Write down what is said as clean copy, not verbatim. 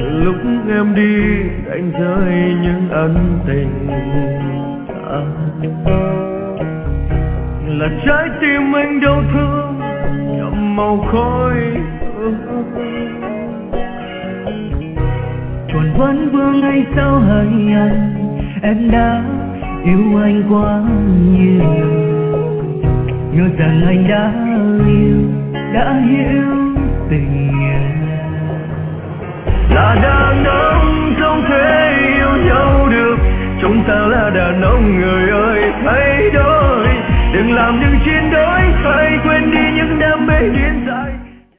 lúc em đi đánh rơi những ân tình. Là trái tim anh đau thương nhậm màu khói. Còn vẫn vương hay sao hỡi anh, em đã yêu anh quá nhiều. Nhớ rằng anh đã yêu, đã hiểu tình em. Là đàn ông không thể yêu nhau được, chúng ta là đàn ông người ơi thay đổi. Đừng làm những chiến đối, hãy quên đi những đam mê điên dại.